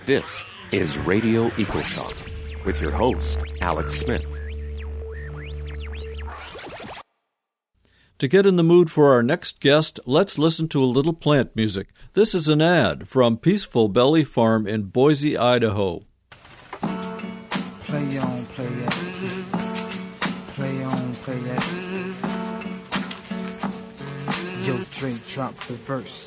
This is Radio EcoShock with your host, Alex Smith. To get in the mood for our next guest, let's listen to a little plant music. This is an ad from Peaceful Belly Farm in Boise, Idaho. Play on, play it. Play on, play it. Yo, Drake, drop the verse.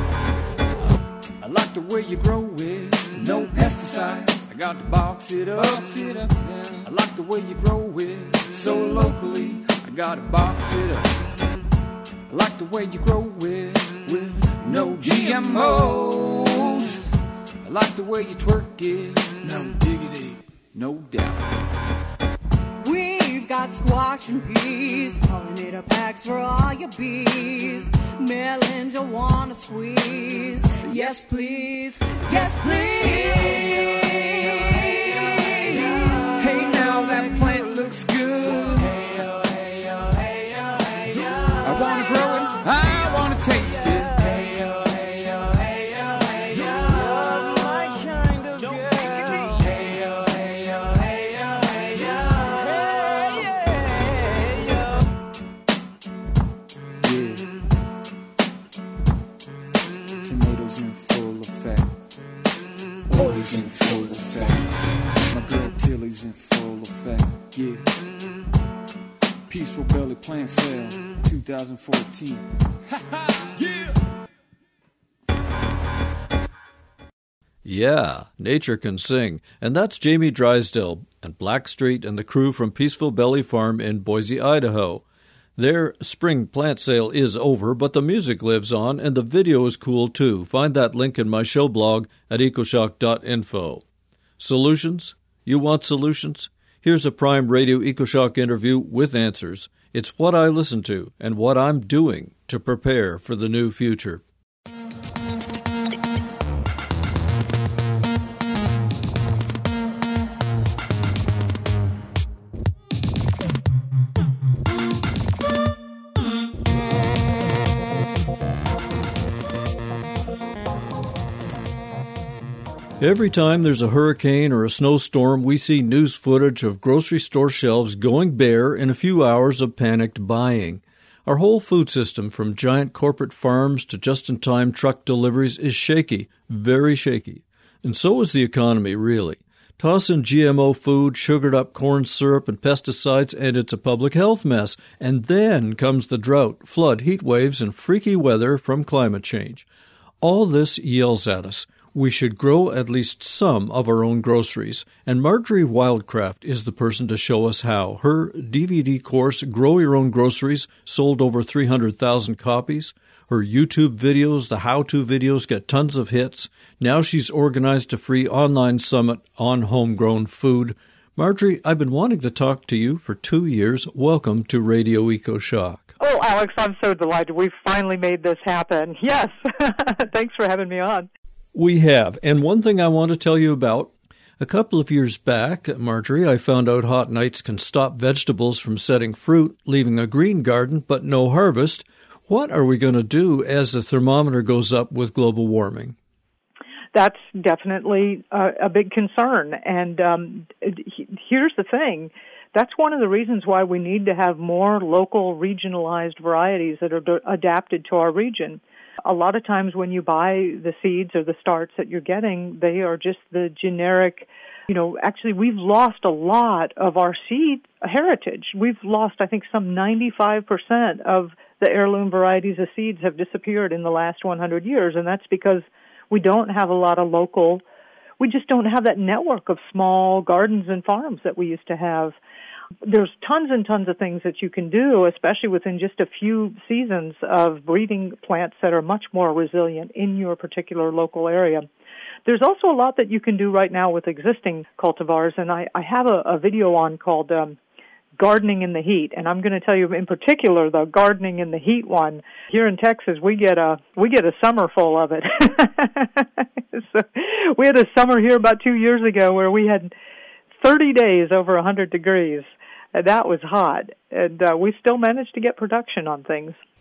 I like the way you grow it, no pesticides. I got to box it up, yeah. I like the way you grow it, so locally. I got to box it up. I like the way you grow it, with no GMOs. I like the way you twerk it, no diggity, no doubt. We've got squash and peas, pollinator packs for all your bees. Melons you wanna squeeze. Yes, please. Yes, please. Hey, now that plant looks good. I wanna grow it, I wanna taste it. In full effect. My girl Tilly's in full effect, yeah. Peaceful Belly Plant Sale 2014. Yeah, nature can sing. And that's Jamie Drysdale and Blackstreet and the crew from Peaceful Belly Farm in Boise, Idaho. Their spring plant sale is over, but the music lives on, and the video is cool too. Find that link in my show blog at ecoshock.info. Solutions? You want solutions? Here's a Prime Radio EcoShock interview with answers. It's what I listen to and what I'm doing to prepare for the new future. Every time there's a hurricane or a snowstorm, we see news footage of grocery store shelves going bare in a few hours of panicked buying. Our whole food system, from giant corporate farms to just-in-time truck deliveries, is shaky, very shaky. And so is the economy, really. Toss in GMO food, sugared-up corn syrup, and pesticides, and it's a public health mess. And then comes the drought, flood, heat waves, and freaky weather from climate change. All this yells at us. We should grow at least some of our own groceries, and Marjorie Wildcraft is the person to show us how. Her DVD course, Grow Your Own Groceries, sold over 300,000 copies. Her YouTube videos, the how-to videos, get tons of hits. Now she's organized a free online summit on homegrown food. Marjorie, I've been wanting to talk to you for 2 years. Welcome to Radio EcoShock. Oh, Alex, I'm so delighted. We've finally made this happen. Yes. Thanks for having me on. We have. And one thing I want to tell you about, a couple of years back, Marjorie, I found out hot nights can stop vegetables from setting fruit, leaving a green garden but no harvest. What are we going to do as the thermometer goes up with global warming? That's definitely a big concern. And here's the thing. That's one of the reasons why we need to have more local, regionalized varieties that are adapted to our region. A lot of times when you buy the seeds or the starts that you're getting, they are just the generic, actually we've lost a lot of our seed heritage. We've lost, I think, some 95% of the heirloom varieties of seeds have disappeared in the last 100 years, and that's because we don't have a lot of we just don't have that network of small gardens and farms that we used to have. There's tons and tons of things that you can do, especially within just a few seasons, of breeding plants that are much more resilient in your particular local area. There's also a lot that you can do right now with existing cultivars, and I have a video on called Gardening in the Heat, and I'm going to tell you in particular the Gardening in the Heat one. Here in Texas, we get a summer full of it. So we had a summer here about 2 years ago where we had 30 days over 100 degrees. That was hot, and we still managed to get production on things.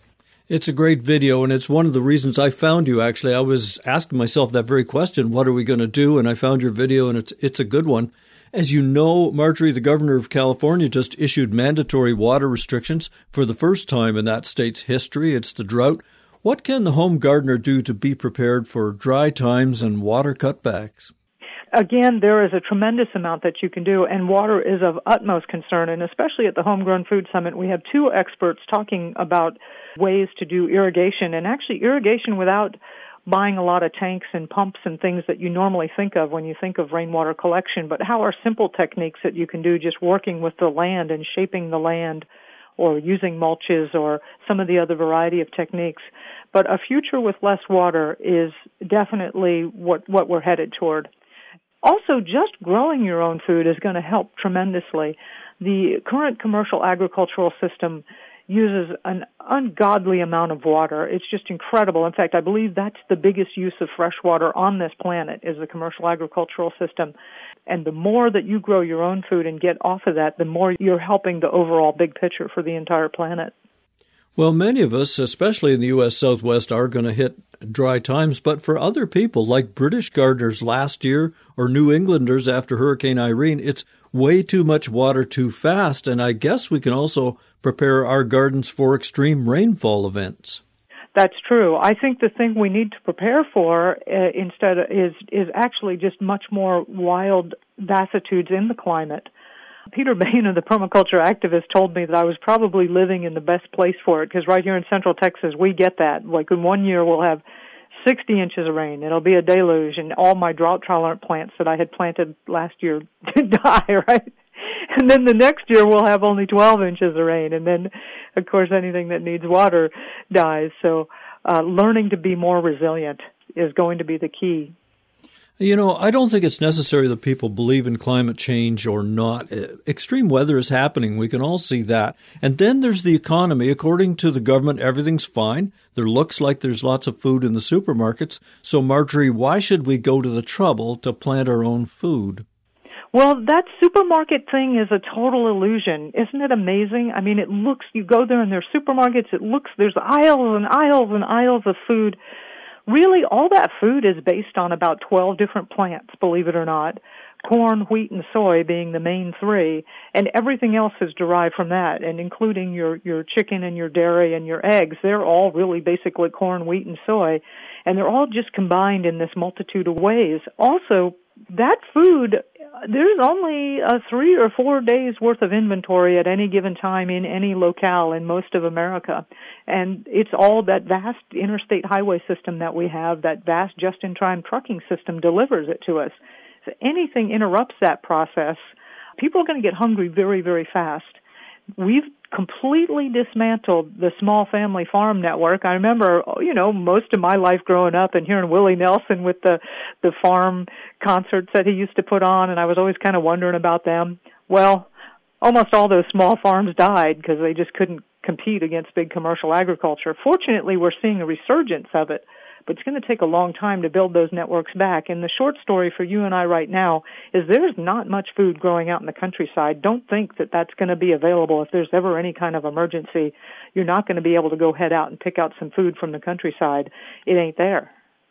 It's a great video, and it's one of the reasons I found you, actually. I was asking myself that very question, what are we going to do? And I found your video, and it's a good one. As you know, Marjorie, the governor of California just issued mandatory water restrictions for the first time in that state's history. It's the drought. What can the home gardener do to be prepared for dry times and water cutbacks? Again, there is a tremendous amount that you can do, and water is of utmost concern, and especially at the Homegrown Food Summit, we have two experts talking about ways to do irrigation, and actually irrigation without buying a lot of tanks and pumps and things that you normally think of when you think of rainwater collection, but how are simple techniques that you can do just working with the land and shaping the land or using mulches or some of the other variety of techniques. But a future with less water is definitely what we're headed toward. Also, just growing your own food is going to help tremendously. The current commercial agricultural system uses an ungodly amount of water. It's just incredible. In fact, I believe that's the biggest use of fresh water on this planet is the commercial agricultural system. And the more that you grow your own food and get off of that, the more you're helping the overall big picture for the entire planet. Well, many of us, especially in the U.S. Southwest, are going to hit dry times, but for other people, like British gardeners last year or New Englanders after Hurricane Irene, it's way too much water too fast, and I guess we can also prepare our gardens for extreme rainfall events. That's true. I think the thing we need to prepare for instead is actually just much more wild vicissitudes in the climate. Peter Bain of the Permaculture Activist told me that I was probably living in the best place for it, because right here in Central Texas, we get that. Like in 1 year, we'll have 60 inches of rain. It'll be a deluge, and all my drought-tolerant plants that I had planted last year die, right? And then the next year, we'll have only 12 inches of rain, and then, of course, anything that needs water dies. So learning to be more resilient is going to be the key. You know, I don't think it's necessary that people believe in climate change or not. Extreme weather is happening. We can all see that. And then there's the economy. According to the government, everything's fine. There looks like there's lots of food in the supermarkets. So, Marjorie, why should we go to the trouble to plant our own food? Well, that supermarket thing is a total illusion. Isn't it amazing? I mean, it looks, you go there and there's supermarkets, there's aisles and aisles and aisles of food. Really, all that food is based on about 12 different plants, believe it or not, corn, wheat, and soy being the main three, and everything else is derived from that, and including your chicken and your dairy and your eggs. They're all really basically corn, wheat, and soy, and they're all just combined in this multitude of ways. Also, that food, there's only 3 or 4 days worth of inventory at any given time in any locale in most of America. And it's all that vast interstate highway system that we have, that vast just-in-time trucking system delivers it to us. If anything interrupts that process, people are going to get hungry very, very fast. We've completely dismantled the small family farm network. I remember, most of my life growing up and hearing Willie Nelson with the farm concerts that he used to put on, and I was always kind of wondering about them. Well, almost all those small farms died because they just couldn't compete against big commercial agriculture. Fortunately, we're seeing a resurgence of it, but it's going to take a long time to build those networks back. And the short story for you and I right now is there's not much food growing out in the countryside. Don't think that that's going to be available if there's ever any kind of emergency. You're not going to be able to go head out and pick out some food from the countryside. It ain't there.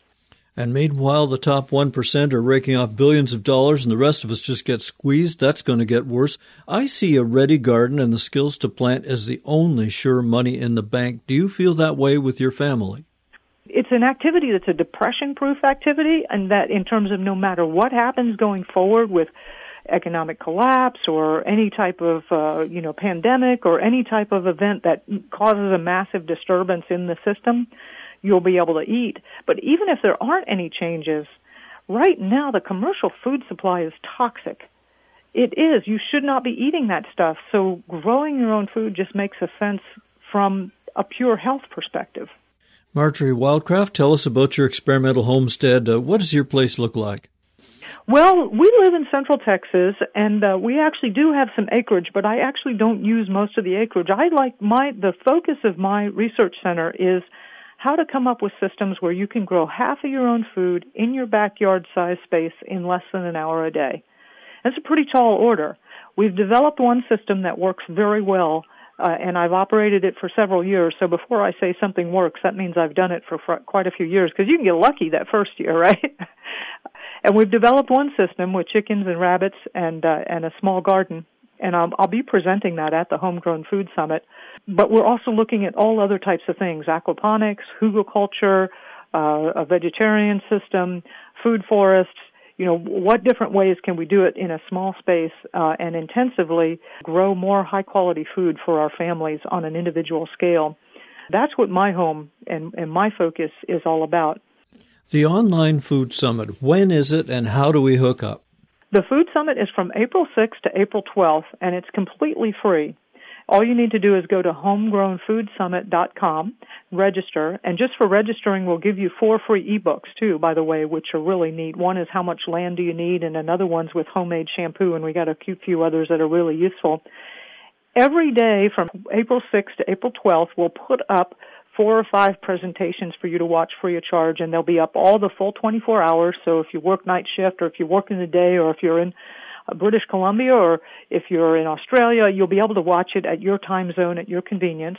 And meanwhile, the top 1% are raking off billions of dollars and the rest of us just get squeezed. That's going to get worse. I see a ready garden and the skills to plant as the only sure money in the bank. Do you feel that way with your family? It's an activity that's a depression-proof activity, and that in terms of no matter what happens going forward with economic collapse or any type of, pandemic or any type of event that causes a massive disturbance in the system, you'll be able to eat. But even if there aren't any changes, right now the commercial food supply is toxic. It is. You should not be eating that stuff. So growing your own food just makes a sense from a pure health perspective. Marjorie Wildcraft, tell us about your experimental homestead. What does your place look like? Well, we live in Central Texas, and we actually do have some acreage, but I actually don't use most of the acreage. The focus of my research center is how to come up with systems where you can grow half of your own food in your backyard size space in less than an hour a day. That's a pretty tall order. We've developed one system that works very well and I've operated it for several years. So before I say something works, that means I've done it for quite a few years, because you can get lucky that first year, right? And we've developed one system with chickens and rabbits and a small garden, and I'll be presenting that at the Homegrown Food Summit. But we're also looking at all other types of things: aquaponics, hugelkultur, a vegetarian system, food forests. You know, what different ways can we do it in a small space and intensively grow more high-quality food for our families on an individual scale? That's what my home and my focus is all about. The Online Food Summit, when is it and how do we hook up? The Food Summit is from April 6th to April 12th, and it's completely free. All you need to do is go to homegrownfoodsummit.com, register, and just for registering, we'll give you 4 free ebooks, too, by the way, which are really neat. One is How Much Land Do You Need, and another one's with homemade shampoo, and we got a few others that are really useful. Every day from April 6th to April 12th, we'll put up 4 or 5 presentations for you to watch free of charge, and they'll be up all the full 24 hours, so if you work night shift or if you work in the day or if you're in British Columbia, or if you're in Australia, you'll be able to watch it at your time zone, at your convenience.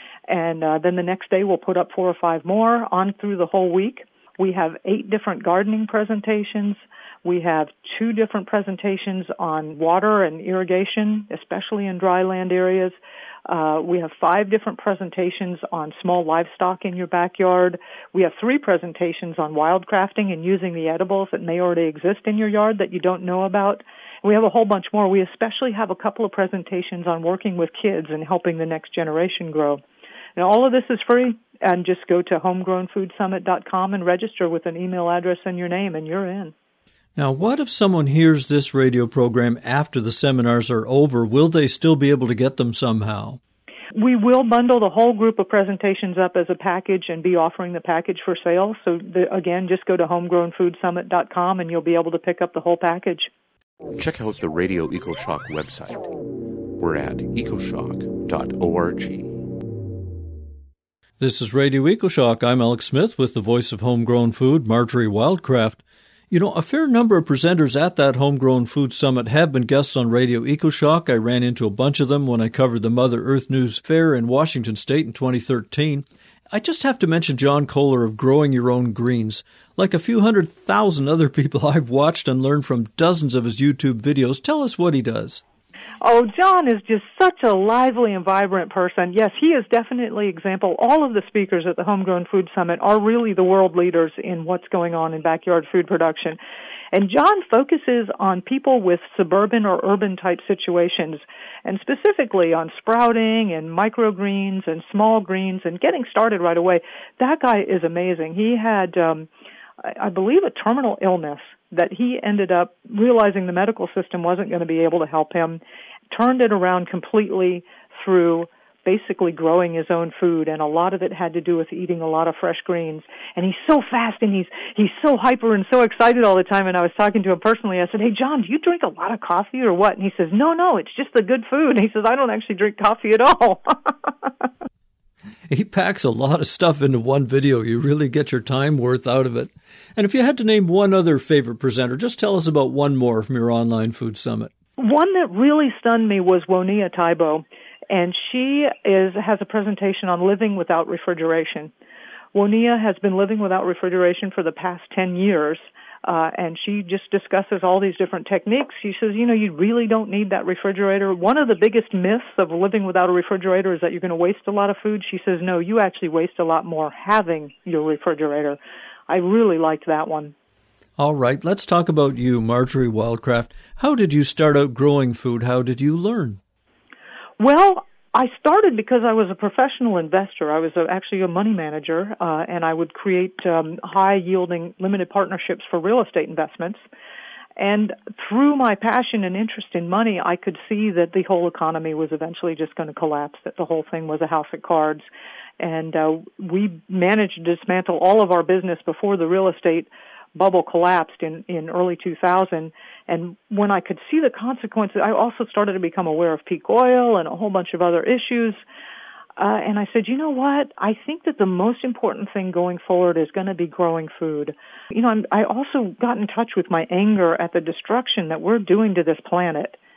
And then the next day we'll put up 4 or 5 more on through the whole week. We have 8 different gardening presentations. We have 2 different presentations on water and irrigation, especially in dry land areas. We have 5 different presentations on small livestock in your backyard. We have 3 presentations on wildcrafting and using the edibles that may already exist in your yard that you don't know about. We have a whole bunch more. We especially have a couple of presentations on working with kids and helping the next generation grow. And all of this is free, and just go to homegrownfoodsummit.com and register with an email address and your name, and you're in. Now, what if someone hears this radio program after the seminars are over? Will they still be able to get them somehow? We will bundle the whole group of presentations up as a package and be offering the package for sale. So, again, just go to homegrownfoodsummit.com and you'll be able to pick up the whole package. Check out the Radio EcoShock website. We're at ecoshock.org. This is Radio EcoShock. I'm Alex Smith with the voice of Homegrown Food, Marjorie Wildcraft. You know, a fair number of presenters at that Homegrown Food Summit have been guests on Radio EcoShock. I ran into a bunch of them when I covered the Mother Earth News Fair in Washington State in 2013. I just have to mention John Kohler of Growing Your Own Greens. Like a few 100,000 other people, I've watched and learned from dozens of his YouTube videos. Tell us what he does. Oh, John is just such a lively and vibrant person. Yes, he is definitely an example. All of the speakers at the Homegrown Food Summit are really the world leaders in what's going on in backyard food production. And John focuses on people with suburban or urban type situations, and specifically on sprouting and microgreens and small greens and getting started right away. That guy is amazing. He had, I believe, a terminal illness that he ended up realizing the medical system wasn't going to be able to help him, turned it around completely through basically growing his own food, and a lot of it had to do with eating a lot of fresh greens. And he's so fast, and he's so hyper and so excited all the time, and I was talking to him personally. I said, "Hey, John, do you drink a lot of coffee or what?" And he says, No, it's just the good food. And he says, "I don't actually drink coffee at all." He packs a lot of stuff into one video. You really get your time worth out of it. And if you had to name one other favorite presenter, just tell us about one more from your Online Food Summit. One that really stunned me was Wonia Taibo, and she has a presentation on living without refrigeration. Wonia has been living without refrigeration for the past 10 years, and she just discusses all these different techniques. She says, you really don't need that refrigerator. One of the biggest myths of living without a refrigerator is that you're going to waste a lot of food. She says, no, you actually waste a lot more having your refrigerator. I really liked that one. All right, let's talk about you, Marjorie Wildcraft. How did you start out growing food? How did you learn? Well, I started because I was a professional investor. I was actually a money manager, and I would create high-yielding limited partnerships for real estate investments. And through my passion and interest in money, I could see that the whole economy was eventually just going to collapse, that the whole thing was a house of cards. And we managed to dismantle all of our business before the real estate bubble collapsed in early 2000. And when I could see the consequences, I also started to become aware of peak oil and a whole bunch of other issues. And I said, you know what? I think that the most important thing going forward is going to be growing food. I also got in touch with my anger at the destruction that we're doing to this planet.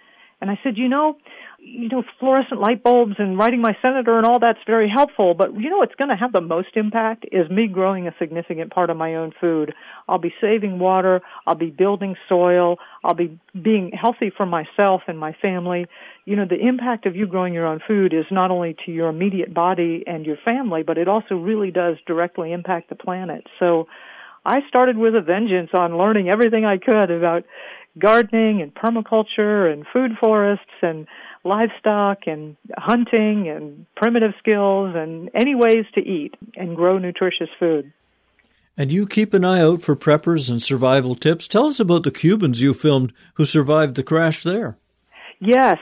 And I said, fluorescent light bulbs and writing my senator and all that's very helpful, but what's going to have the most impact is me growing a significant part of my own food. I'll be saving water, I'll be building soil, I'll be being healthy for myself and my family. The impact of you growing your own food is not only to your immediate body and your family, but it also really does directly impact the planet. So I started with a vengeance on learning everything I could about gardening and permaculture and food forests and livestock and hunting and primitive skills and any ways to eat and grow nutritious food. And you keep an eye out for preppers and survival tips. Tell us about the Cubans you filmed who survived the crash there. Yes,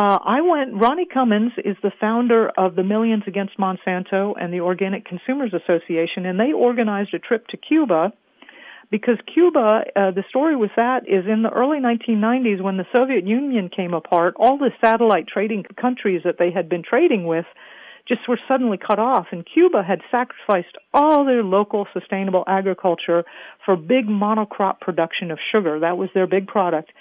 Ronnie Cummins is the founder of the Millions Against Monsanto and the Organic Consumers Association, and they organized a trip to Cuba because Cuba, the story with that is in the early 1990s when the Soviet Union came apart, all the satellite trading countries that they had been trading with just were suddenly cut off, and Cuba had sacrificed all their local sustainable agriculture for big monocrop production of sugar. That was their big product.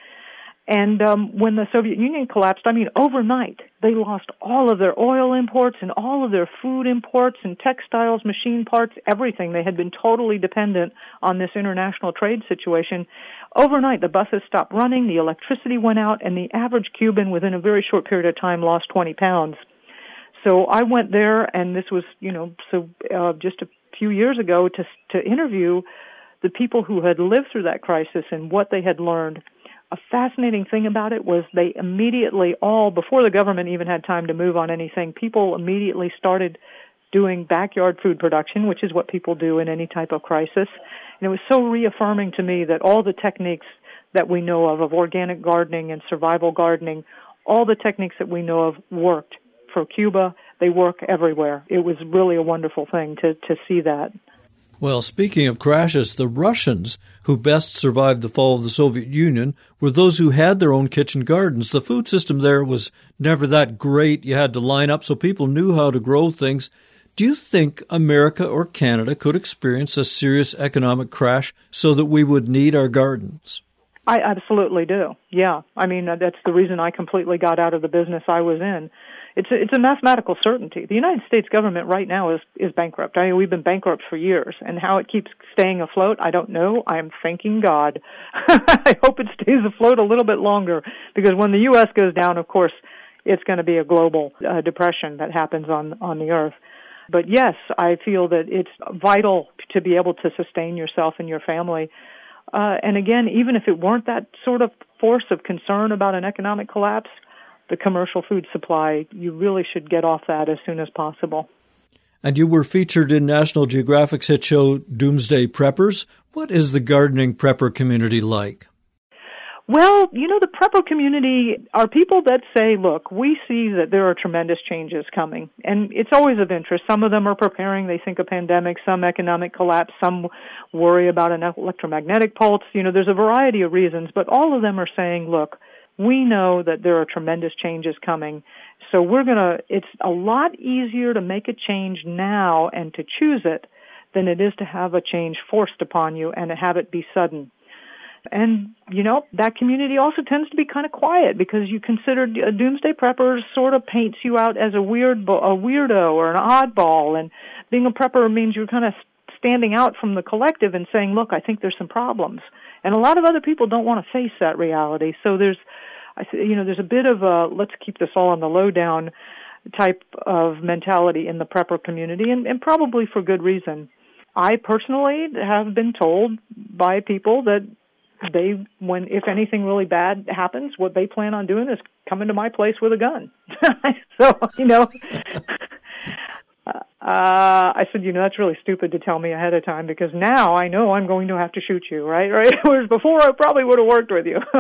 And when the Soviet Union collapsed, overnight, they lost all of their oil imports and all of their food imports and textiles, machine parts, everything. They had been totally dependent on this international trade situation. Overnight, the buses stopped running, the electricity went out, and the average Cuban, within a very short period of time, lost 20 pounds. So I went there, and this was, just a few years ago to interview the people who had lived through that crisis and what they had learned. A fascinating thing about it was they immediately before the government even had time to move on anything, people immediately started doing backyard food production, which is what people do in any type of crisis. And it was so reaffirming to me that all the techniques that we know of organic gardening and survival gardening, all the techniques that we know of worked for Cuba. They work everywhere. It was really a wonderful thing to see that. Well, speaking of crashes, the Russians who best survived the fall of the Soviet Union were those who had their own kitchen gardens. The food system there was never that great. You had to line up so people knew how to grow things. Do you think America or Canada could experience a serious economic crash so that we would need our gardens? I absolutely do. Yeah. That's the reason I completely got out of the business I was in. It's a mathematical certainty. The United States government right now is bankrupt. We've been bankrupt for years, and how it keeps staying afloat, I don't know. I'm thanking God. I hope it stays afloat a little bit longer, because when the U.S. goes down, of course, it's going to be a global depression that happens on the earth. But yes, I feel that it's vital to be able to sustain yourself and your family. And again, even if it weren't that sort of force of concern about an economic collapse, the commercial food supply, you really should get off that as soon as possible. And you were featured in National Geographic's hit show Doomsday Preppers. What is the gardening prepper community like? Well, the prepper community are people that say, look, we see that there are tremendous changes coming, and it's always of interest. Some of them are preparing, they think a pandemic, some economic collapse, some worry about an electromagnetic pulse. There's a variety of reasons, but all of them are saying, look, we know that there are tremendous changes coming, so it's a lot easier to make a change now and to choose it than it is to have a change forced upon you and to have it be sudden. And, that community also tends to be kind of quiet because you consider Doomsday Preppers sort of paints you out as a weirdo or an oddball, and being a prepper means you're kind of standing out from the collective and saying, look, I think there's some problems. And a lot of other people don't want to face that reality. So there's a bit of a let's keep this all on the lowdown type of mentality in the prepper community, and probably for good reason. I personally have been told by people that if anything really bad happens, what they plan on doing is coming to my place with a gun. So, I said, that's really stupid to tell me ahead of time, because now I know I'm going to have to shoot you, right? Whereas before I probably would have worked with you.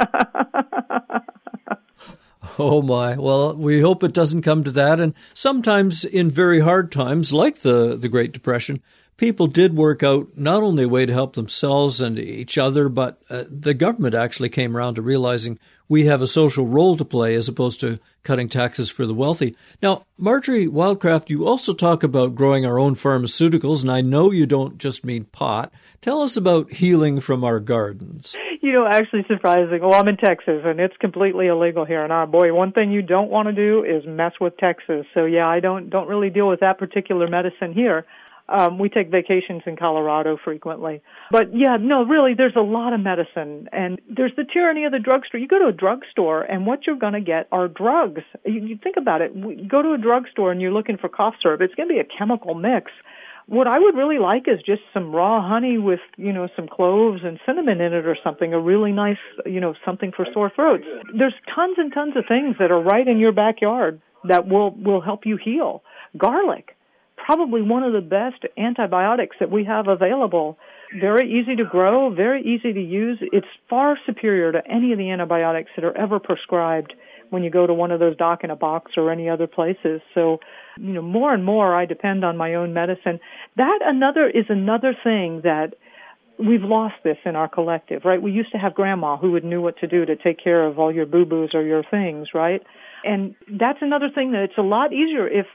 Oh, my. Well, we hope it doesn't come to that. And sometimes in very hard times, like the Great Depression, people did work out not only a way to help themselves and each other, but the government actually came around to realizing we have a social role to play as opposed to cutting taxes for the wealthy. Now, Marjorie Wildcraft, you also talk about growing our own pharmaceuticals, and I know you don't just mean pot. Tell us about healing from our gardens. Actually surprising. Well, I'm in Texas, and it's completely illegal here. And boy, one thing you don't want to do is mess with Texas. So yeah, I don't really deal with that particular medicine here. We take vacations in Colorado frequently. But yeah, no, really, there's a lot of medicine. And there's the tyranny of the drugstore. You go to a drugstore, and what you're going to get are drugs. You think about it. You go to a drugstore, and you're looking for cough syrup. It's going to be a chemical mix. What I would really like is just some raw honey with, some cloves and cinnamon in it or something, a really nice, something for sore throats. There's tons and tons of things that are right in your backyard that will help you heal. Garlic, probably one of the best antibiotics that we have available. Very easy to grow, very easy to use. It's far superior to any of the antibiotics that are ever prescribed when you go to one of those Doc in a Box or any other places. So, more and more I depend on my own medicine. That is another thing that we've lost this in our collective, right? We used to have Grandma who knew what to do to take care of all your boo-boos or your things, right? And that's another thing that it's a lot easier if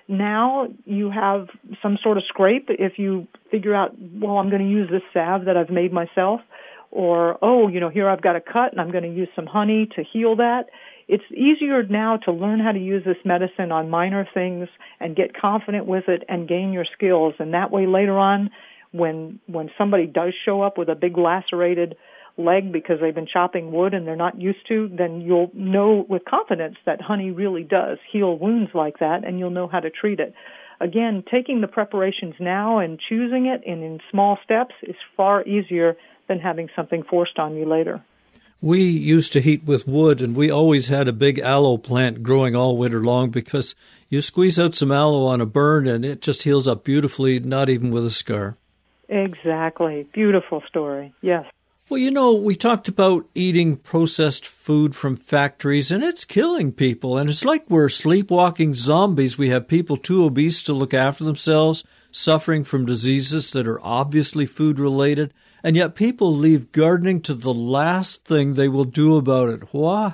now you have some sort of scrape, if you figure out, well, I'm going to use this salve that I've made myself, or, here I've got a cut and I'm going to use some honey to heal that. It's easier now to learn how to use this medicine on minor things and get confident with it and gain your skills. And that way later on, when somebody does show up with a big lacerated leg because they've been chopping wood and they're not used to, then you'll know with confidence that honey really does heal wounds like that, and you'll know how to treat it. Again, taking the preparations now and choosing it in small steps is far easier than having something forced on you later. We used to heat with wood, and we always had a big aloe plant growing all winter long because you squeeze out some aloe on a burn and it just heals up beautifully, not even with a scar. Exactly. Beautiful story. Yes. Well, we talked about eating processed food from factories, and it's killing people. And it's like we're sleepwalking zombies. We have people too obese to look after themselves, suffering from diseases that are obviously food-related. And yet people leave gardening to the last thing they will do about it. Why?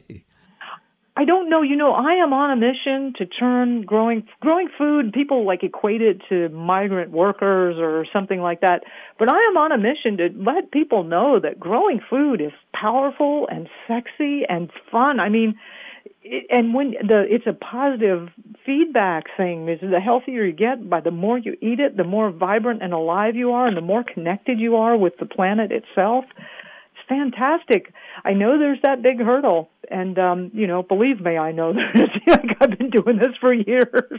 I don't know. I am on a mission to turn growing food, people equate it to migrant workers or something like that. But I am on a mission to let people know that growing food is powerful and sexy and fun. I mean, it's a positive feedback thing. The healthier you get, by the more you eat it, the more vibrant and alive you are, and the more connected you are with the planet itself. It's fantastic. I know there's that big hurdle, and believe me, I know there's. I've been doing this for years,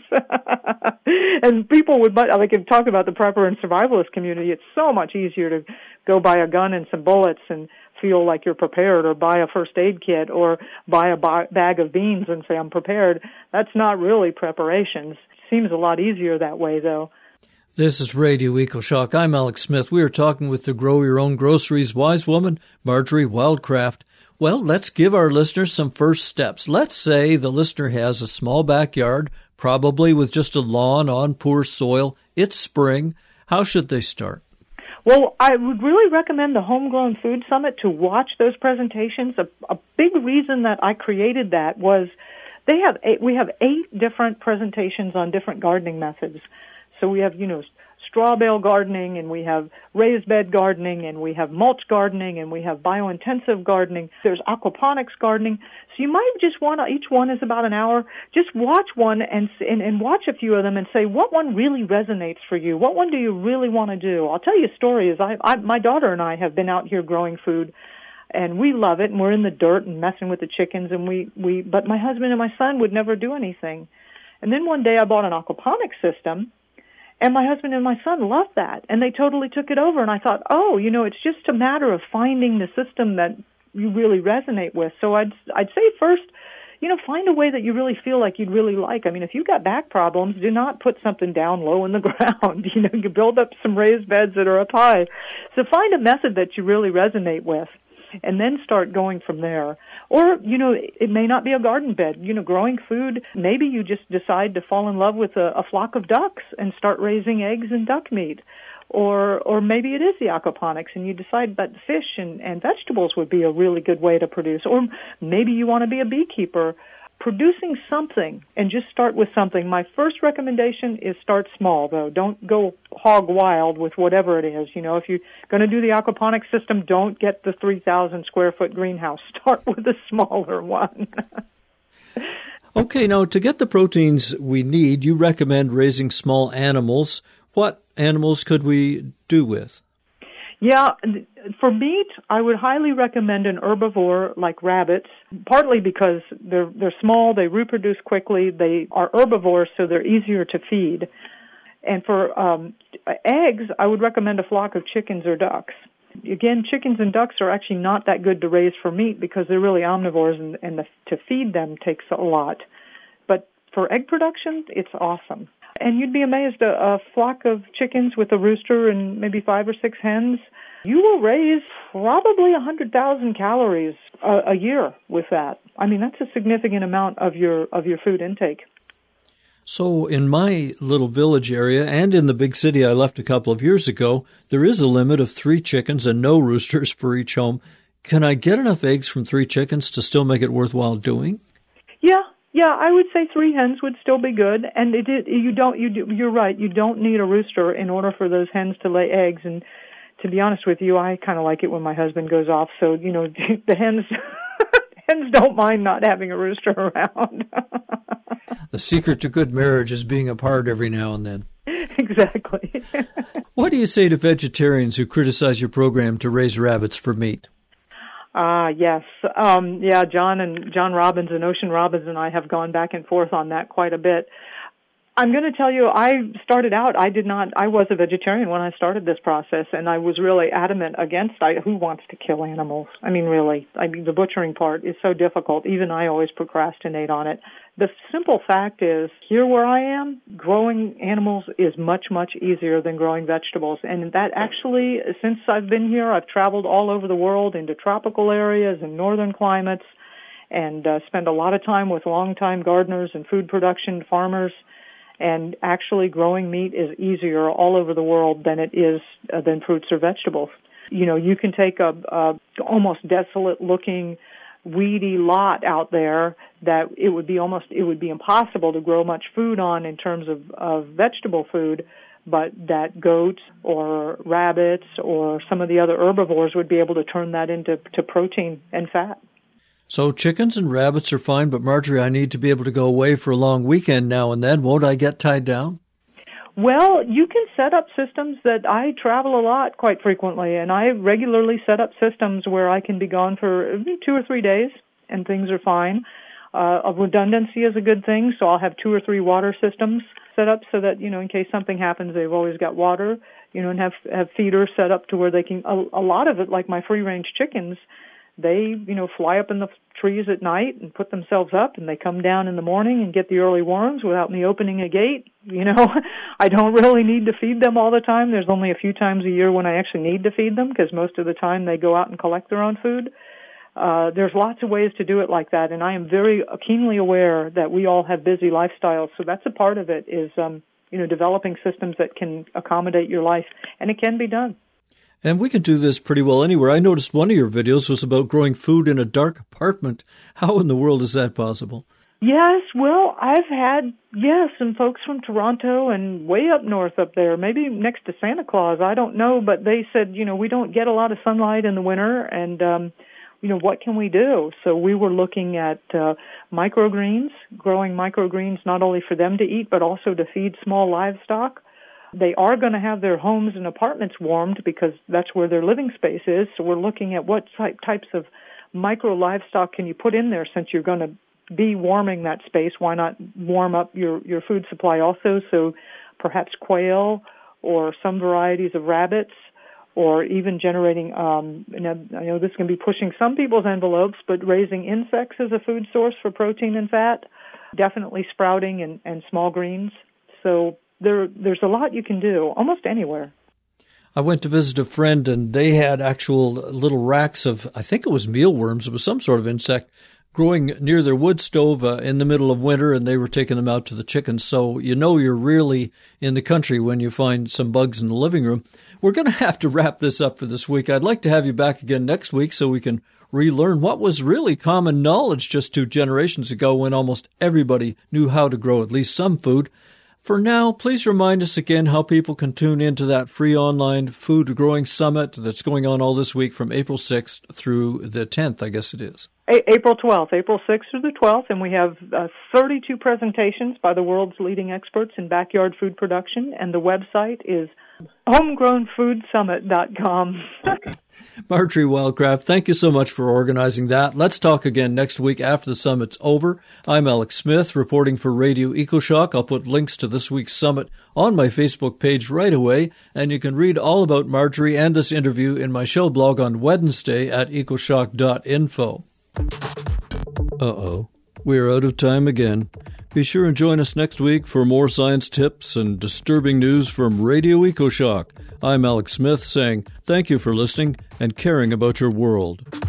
and people would talk about the prepper and survivalist community. It's so much easier to go buy a gun and some bullets and feel like you're prepared, or buy a first aid kit, or buy a bag of beans and say, I'm prepared. That's not really preparations. It seems a lot easier that way, though. This is Radio EcoShock. I'm Alex Smith. We are talking with the Grow Your Own Groceries wise woman, Marjorie Wildcraft. Well, let's give our listeners some first steps. Let's say the listener has a small backyard, probably with just a lawn on poor soil. It's spring. How should they start? Well, I would really recommend the Homegrown Food Summit to watch those presentations. A big reason that I created that was we have 8 different presentations on different gardening methods. So we have, straw bale gardening, and we have raised bed gardening, and we have mulch gardening, and we have biointensive gardening. There's aquaponics gardening. So you might just want to, each one is about an hour, just watch one and watch a few of them and say, what one really resonates for you? What one do you really want to do? I'll tell you a story. My daughter and I have been out here growing food, and we love it, and we're in the dirt and messing with the chickens, and but my husband and my son would never do anything. And then one day I bought an aquaponics system, and my husband and my son loved that, and they totally took it over. And I thought, it's just a matter of finding the system that you really resonate with. So I'd say first, find a way that you really feel like you'd really like. I mean, if you've got back problems, do not put something down low in the ground. You build up some raised beds that are up high. So find a method that you really resonate with, and then start going from there. Or, it may not be a garden bed. Growing food, maybe you just decide to fall in love with a flock of ducks and start raising eggs and duck meat. Or maybe it is the aquaponics, and you decide that fish and vegetables would be a really good way to produce. Or maybe you want to be a beekeeper. producing something, and just start with something. My first recommendation is start small, though. Don't go hog wild with whatever it is. If you're going to do the aquaponics system, don't get the 3,000 square foot greenhouse. Start with a smaller one. Okay, now to get the proteins we need, you recommend raising small animals. What animals could we do with? Yeah, for meat, I would highly recommend an herbivore like rabbits, partly because they're small, they reproduce quickly, they are herbivores, so they're easier to feed. And for eggs, I would recommend a flock of chickens or ducks. Again, chickens and ducks are actually not that good to raise for meat because they're really omnivores, and to feed them takes a lot. But for egg production, it's awesome. And you'd be amazed, a flock of chickens with a rooster and maybe 5 or 6 hens, you will raise probably 100,000 calories a year with that. I mean, that's a significant amount of your food intake. So in my little village area and in the big city I left a couple of years ago, there is a limit of 3 chickens and no roosters for each home. Can I get enough eggs from 3 chickens to still make it worthwhile doing? Yeah, I would say 3 hens would still be good, and you're right. You don't need a rooster in order for those hens to lay eggs. And to be honest with you, I kind of like it when my husband goes off. So the hens don't mind not having a rooster around. The secret to good marriage is being apart every now and then. Exactly. What do you say to vegetarians who criticize your program to raise rabbits for meat? Yes. John Robbins and Ocean Robbins and I have gone back and forth on that quite a bit. I'm going to tell you, I started out, I was a vegetarian when I started this process, and I was really adamant against, who wants to kill animals? I mean, really, the butchering part is so difficult. Even I always procrastinate on it. The simple fact is, here where I am, growing animals is much, much easier than growing vegetables. And that actually, since I've been here, I've traveled all over the world into tropical areas and northern climates, and spend a lot of time with longtime gardeners and food production farmers. And actually growing meat is easier all over the world than it is than fruits or vegetables. You can take a almost desolate-looking, weedy lot out there that it would be impossible to grow much food on in terms of vegetable food, but that goats or rabbits or some of the other herbivores would be able to turn that into protein and fat. So chickens and rabbits are fine, but Marjorie, I need to be able to go away for a long weekend now and then. Won't I get tied down? Well, you can set up systems that I travel a lot quite frequently, and I regularly set up systems where I can be gone for 2 or 3 days, and things are fine. Redundancy is a good thing, so I'll have 2 or 3 water systems set up so that, in case something happens, they've always got water, and have feeders set up to where they can, a lot of it, like my free-range chickens, they, fly up in the trees at night and put themselves up, and they come down in the morning and get the early worms without me opening a gate. I don't really need to feed them all the time. There's only a few times a year when I actually need to feed them because most of the time they go out and collect their own food. There's lots of ways to do it like that, and I am very keenly aware that we all have busy lifestyles, so that's a part of it is, developing systems that can accommodate your life, and it can be done. And we can do this pretty well anywhere. I noticed one of your videos was about growing food in a dark apartment. How in the world is that possible? Yes, well, I've had, some folks from Toronto and way up north up there, maybe next to Santa Claus, I don't know, but they said, we don't get a lot of sunlight in the winter, and, what can we do? So we were looking at microgreens, growing microgreens not only for them to eat, but also to feed small livestock. They are going to have their homes and apartments warmed because that's where their living space is. So we're looking at what types of micro livestock can you put in there since you're going to be warming that space. Why not warm up your food supply also? So perhaps quail or some varieties of rabbits or even generating, I know this can be pushing some people's envelopes, but raising insects as a food source for protein and fat, definitely sprouting and small greens. So there's a lot you can do, almost anywhere. I went to visit a friend, and they had actual little racks of, I think it was mealworms. It was some sort of insect growing near their wood stove in the middle of winter, and they were taking them out to the chickens. So you know you're really in the country when you find some bugs in the living room. We're going to have to wrap this up for this week. I'd like to have you back again next week so we can relearn what was really common knowledge just 2 generations ago when almost everybody knew how to grow at least some food. For now, please remind us again how people can tune into that free online food growing summit that's going on all this week from April 6th through the 10th, I guess it is. April 12th, April 6th through the 12th, and we have 32 presentations by the world's leading experts in backyard food production, and the website is homegrownfoodsummit.com. Marjorie Wildcraft, thank you so much for organizing that. Let's talk again next week after the summit's over. I'm Alex Smith, reporting for Radio EcoShock. I'll put links to this week's summit on my Facebook page right away, and you can read all about Marjorie and this interview in my show blog on Wednesday at ecoshock.info. Uh-oh, we're out of time again. Be sure and join us next week for more science tips and disturbing news from Radio EcoShock. I'm Alex Smith saying thank you for listening and caring about your world.